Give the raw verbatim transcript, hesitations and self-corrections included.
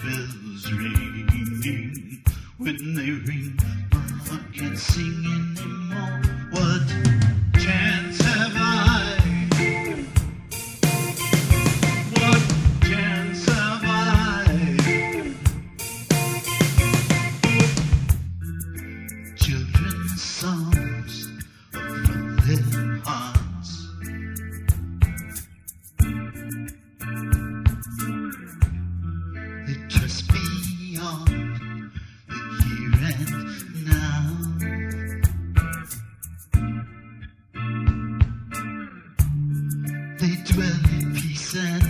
bells ringing. When they ring, my heart can't sing anymore. What chance have I? What chance have I? Children's songs are from their hearts. They trust beyond the here and now. They dwell in peace and